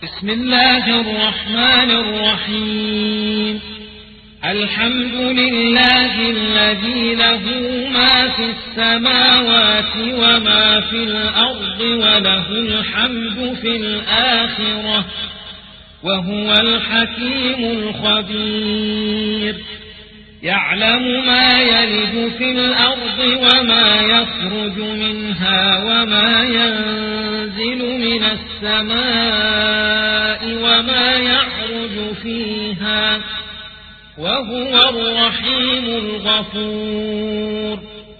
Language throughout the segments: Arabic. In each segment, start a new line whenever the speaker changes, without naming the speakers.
بسم الله الرحمن الرحيم. الحمد لله الذي له ما في السماوات وما في الأرض وله الحمد في الآخرة وهو الحكيم الخبير. يعلم ما يلج في الأرض وما يخرج منها وما ينزل من السماء وما يعرج فيها وهو الرحيم الغفور.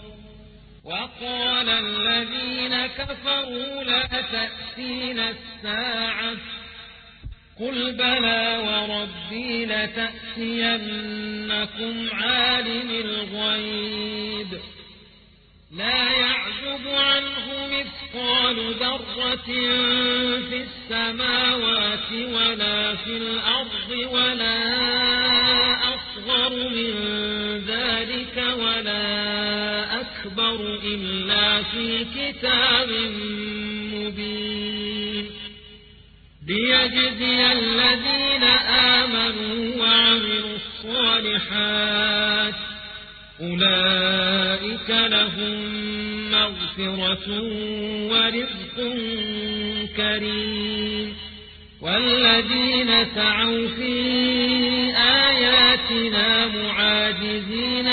وقال الذين كفروا لا تأتينا الساعة قل بلى وربي لتأتينكم عالم الغيب لا يعزب عنه مثقال ذرة في السماوات ولا في الأرض ولا أصغر من ذلك ولا أكبر إلا في كتاب مبين ليجزي الذين آمنوا وعملوا الصالحات أولئك لهم مغفرة ورزق كريم. والذين سعوا في آياتنا معاجزين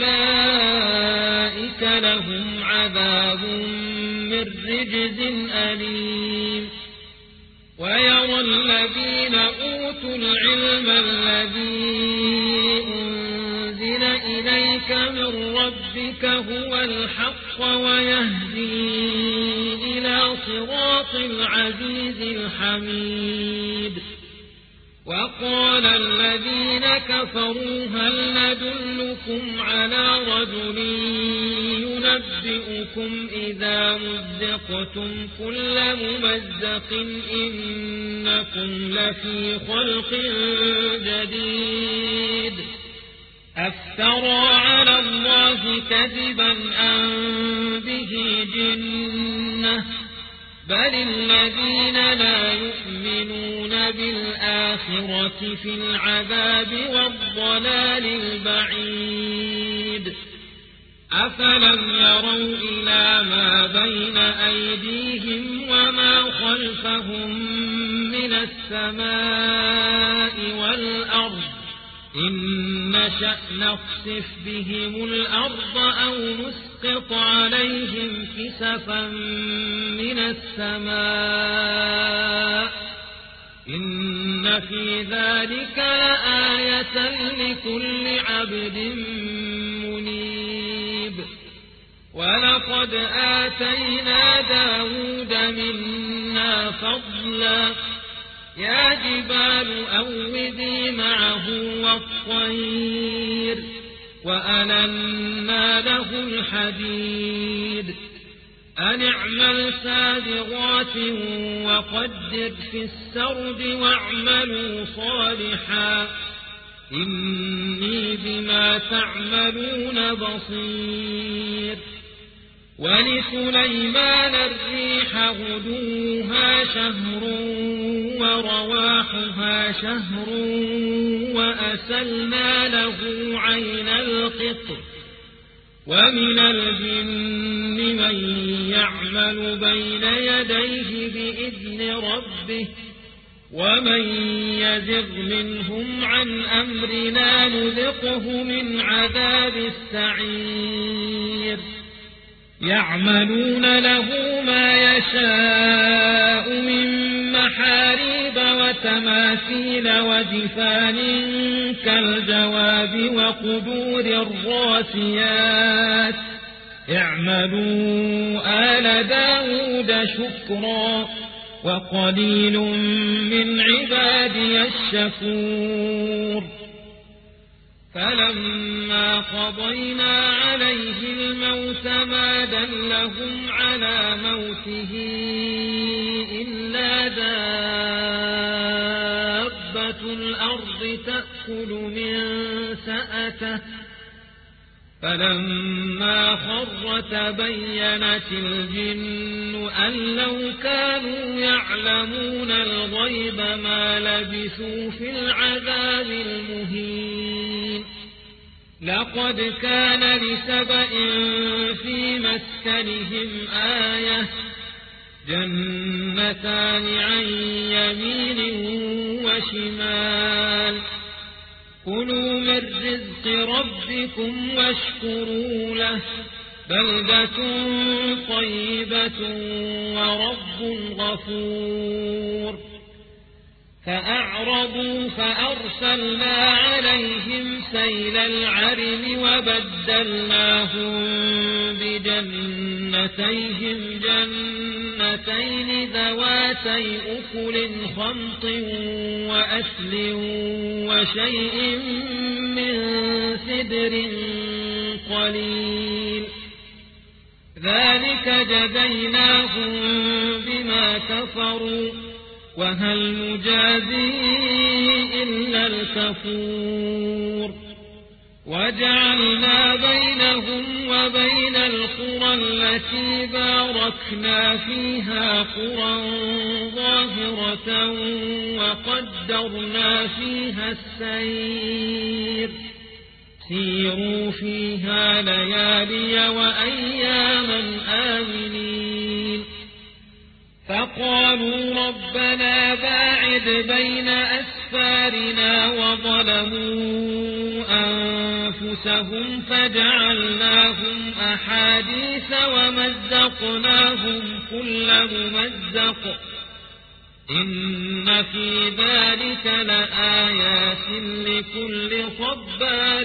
أولئك لهم عذاب من رجز أليم. ويرى الذين أوتوا العلم الذي أنزل إليك من ربك هو الحق ويهدي إلى صراط العزيز الحميد. وقال الذين كفروا هل ندلكم على رجل ينبئكم إذا مزقتم كل ممزق إنكم لفي خلق جديد أفترى على الله كذبا أم به جنة بل الذين لا يؤمنون بالآخرة في العذاب والضلال البعيد. أفلم يروا إلى ما بين أيديهم وما خلفهم من السماء والأرض إن نشأ نخسف بهم الأرض أو نسقط عليهم كسفا من السماء إن في ذلك لآية لكل عبد منيب. ولقد آتينا داود منا فضلا يا جبال أوبي معه والطير وألنا له الحديد أن اعمل سابغات وقدر في السرد واعملوا صالحا إني بما تعملون بصير. ولسليمان الريح غدوها شهر ورواحها شهر وأسلنا له عين القطر ومن الجن من يعمل بين يديه بإذن ربه ومن يزغ منهم عن أمرنا نذقه من عذاب السعير. يعملون له ما يشاء من محاريب وتماثيل وجفان كالجواب وقدور الراسيات اعملوا آل داود شكرا وقليل من عبادي الشكور. فلما قضينا عليه الموت ما دلهم على موته إلا دابة الأرض تأكل من سأته فلما خر تبينت الجن أن لو كانوا يعلمون الغيب ما لبثوا في العذاب المهين لقد كان لسبأ في مسكنهم آية جنتان عن يمين وشمال كلوا من رزق ربكم واشكروا له بلدة طيبة ورب غفور فأعرضوا فأرسلنا عليهم سيل العرم وبدلناهم بجنتيهم جنتين ذواتي أكل خمط وأسل وشيء من سدر قليل ذلك جزيناهم بما كفروا وهل نجازي إلا الكفور وجعلنا بينهم وبين القرى التي باركنا فيها قرى ظاهرة وقدرنا فيها السير سيروا فيها ليالي وأياما آمنين فقالوا ربنا باعد بين أسفارنا وظلموا أنفسهم فجعلناهم أحاديث ومزقناهم كل ممزق إن في ذلك لآيات لكل صبار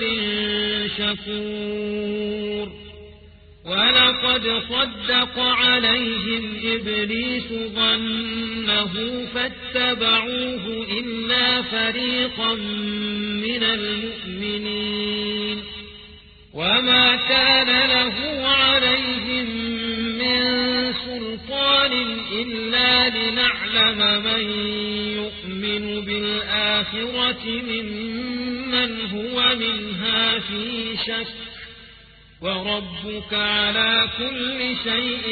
شكور ولقد صدق عليهم إبليس ظنه فاتبعوه إلا فريقا من المؤمنين وما كان له عليهم من سلطان إلا لنعلم من يؤمن بالآخرة ممن هو منها في شك وربك على كل شيء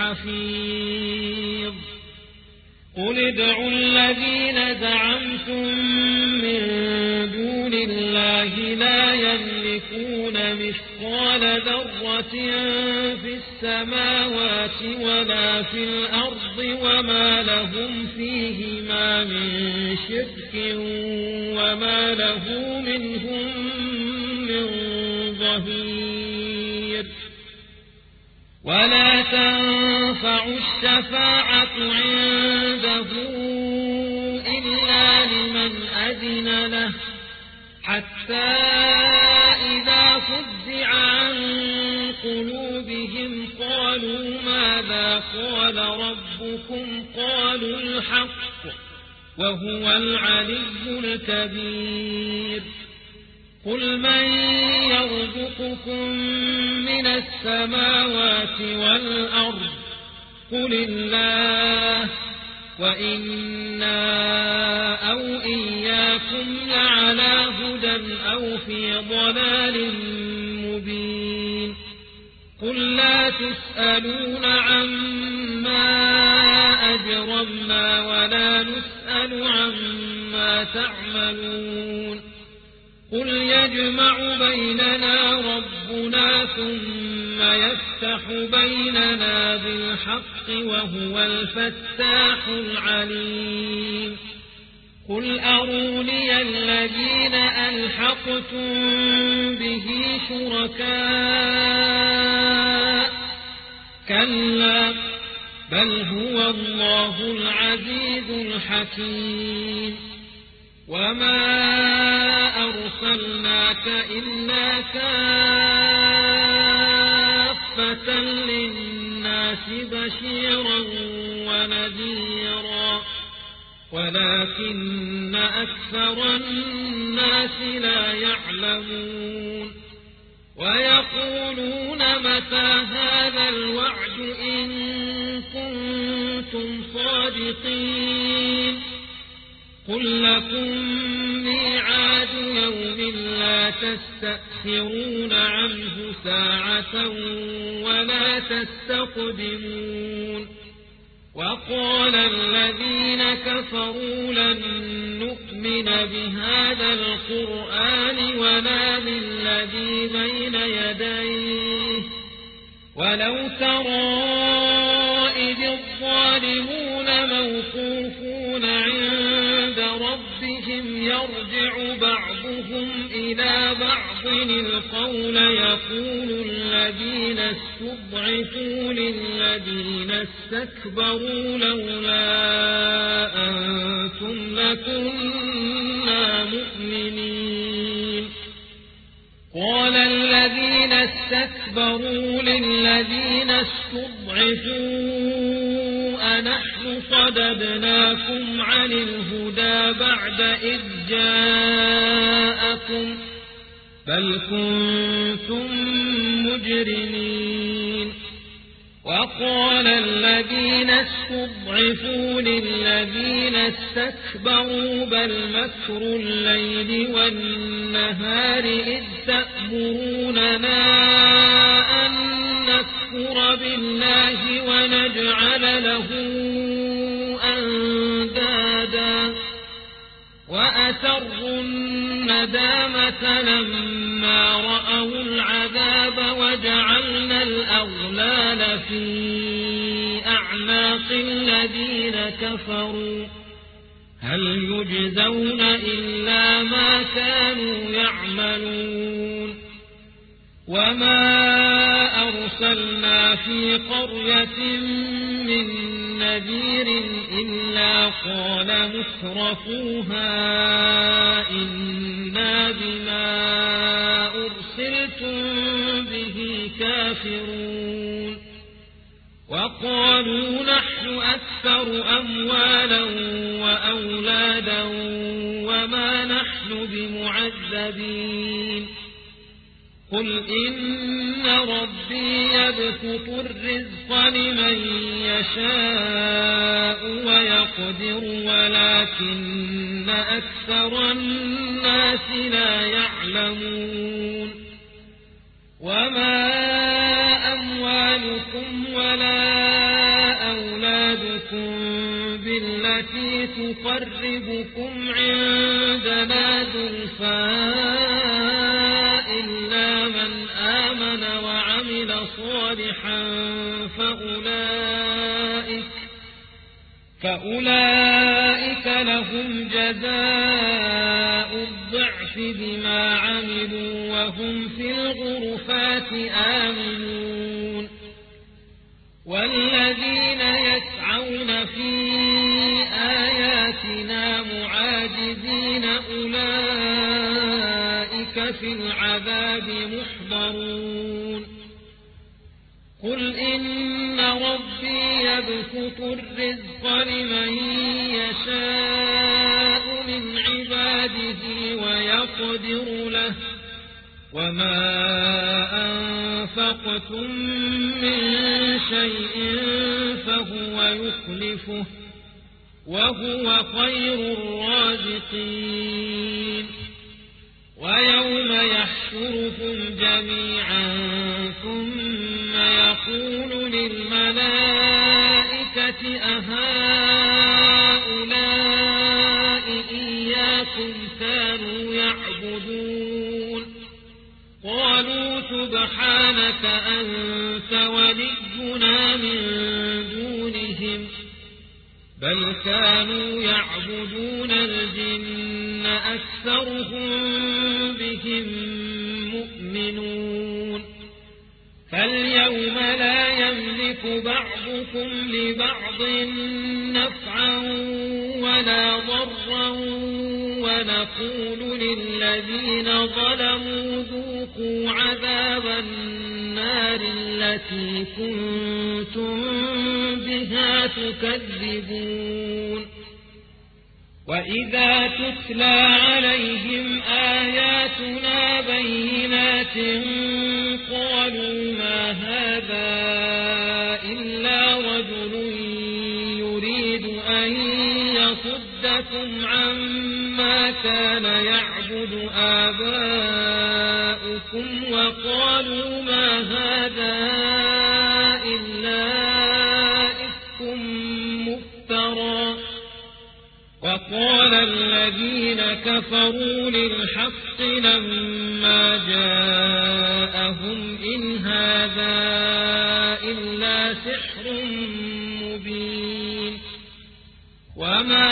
حفيظ قل ادعوا الذين زعمتم من دون الله لا يملكون مثقال ذرة في السماوات ولا في الأرض وما لهم فيهما من شرك وما له منهم من ظهير ولا تنفع الشفاعة عنده إلا لمن أذن له حتى إذا فزع عن قلوبهم قالوا ماذا قال ربكم قالوا الحق وهو العلي الكبير قل من يرزقكم من السماوات والأرض قل الله وإنا أو إياكم لعلى هدى أو في ضلال مبين قل لا تسألون عما أجرمنا ولا نسأل عما تعملون قل يجمع بيننا ربنا ثم يفتح بيننا بالحق وهو الفتاح العليم قل أروني الذين ألحقتم به شركاء كلا بل هو الله العزيز الحكيم وما أرسلناك إلا كافة للناس بشيرا ونذيرا ولكن أكثر الناس لا يعلمون ويقولون متى هذا الوعد إن كنتم صادقين قل لكم ميعاد يوم لا تستأخرون عنه ساعة ولا تستقدمون وقال الذين كفروا لن نؤمن بهذا القرآن ولا بالذي بين يديه ولو ترى إذ الظالمون موقوفون عند ربهم يرجع بعضهم إلى بعض القول يقول الذين استضعفوا للذين استكبروا لولا أنتم لكنا مؤمنين قال الذين استكبروا للذين استضعفوا أنحن صددناكم عن الهدى بعد إذ جاءكم بل كنتم مجرمين وقال الذين استضعفوا للذين استكبروا بل مكر الليل والنهار إذ تأمروننا أن نكفر بالله ونجعل له أندادا وأسروا الندامة لما رأوا العذاب وجعلنا الأغلال في أعناق الذين كفروا هل يجزون إلا ما كانوا يعملون وما أرسلنا في قرية من نذير إلا قال مترفوها إنا بما أرسلتم به كافرون وقالوا نحن أكثر أموالا وأولادا وما نحن بمعذبين قل إن ربي يبسط الرزق لمن يشاء ويقدر ولكن أكثر الناس لا يعلمون وما أموالكم ولا أولادكم بالتي تقربكم عندنا زلفى إلا من آمن وعمل صالحا فأولئك لهم جزاء الضعف بما عملوا وهم في الغرفات آمنون والذين يسعون في آياتنا معاجزين أولئك في العذاب محضرون قل إن ربي يبسط الرزق لمن يشاء من عباده ويقدر له وما أنفقتم من شيء فهو يخلفه وهو خير الرازقين ويوم يحشركم جميعا ثم يقول للملائكة أهؤلاء إياكم كانوا يعبدون قالوا سبحانك أنت ولينا من دونهم بل كانوا يعبدون الجن أكثرهم بهم مؤمنون فاليوم لا يملك بعضكم لبعض نفعا ولا ضرا ونقول للذين ظلموا ذوقوا عذاب النار التي كنتم بها تكذبون وإذا تتلى عليهم آياتنا بينات قالوا ما هذا إلا رجل يريد أن يصدكم عما كان يعبد آباؤكم أفكم وقالوا ما هذا إلا إفك مفترى وقال الذين كفروا للحق لما جاءهم إن هذا إلا سحر مبين وما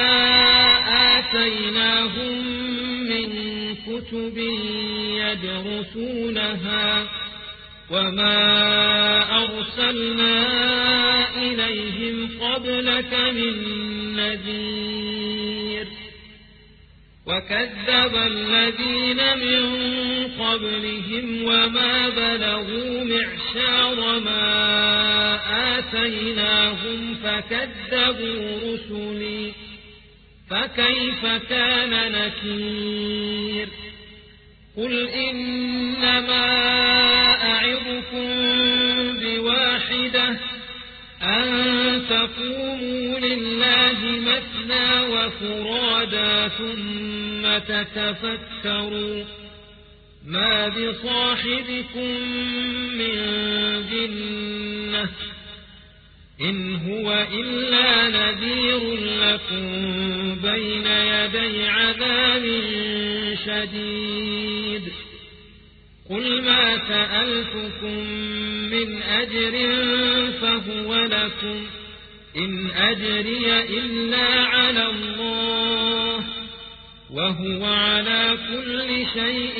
آتيناهم من كتب يدرسونها وما أرسلنا إليهم قبلك من نذير وكذب الذين من قبلهم وما بلغوا معشار ما آتيناهم فكذبوا رسلي فكيف كان نكير قل إنما أعظكم بواحدة أن تقوموا لله مثنى وفرادا ثم تتفكروا ما بصاحبكم من جنة إن هو إلا نذير لكم بين يدي عذاب شديد قل ما سألتكم من أجر فهو لكم إن أجري إلا على الله وهو على كل شيء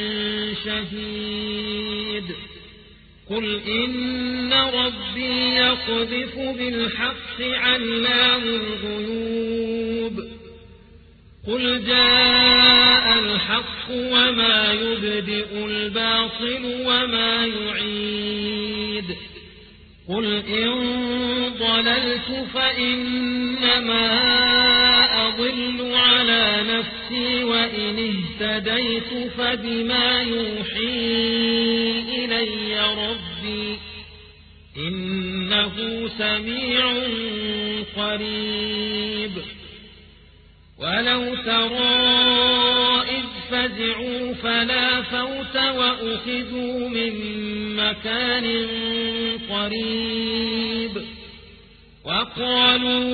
شهيد قل إن ربي يقذف بالحق علام الغيوب قل جاء الحق وما يبدئ الباطل وما يعيد قل إن ضللت فإنما أضل على نفسي وإن اهتديت فبما يوحي إلي ربي إنه سميع قريب ولو ترى إذ فزعوا فلا فوت وأخذوا من مكان قريب وقالوا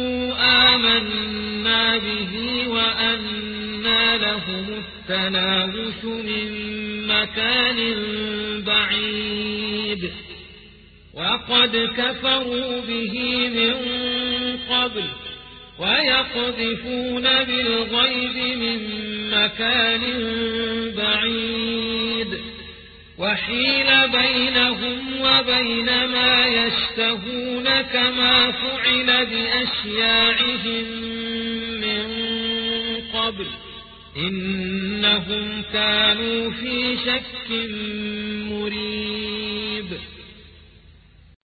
آمنا به وأنى لهم التناوش من مكان بعيد وقد كفروا به من قبل ويقذفون بالغيب من مكان بعيد وحيل بينهم وبين ما يشتهون كما فعل بأشياعهم من قبل إنهم كانوا في شك مريب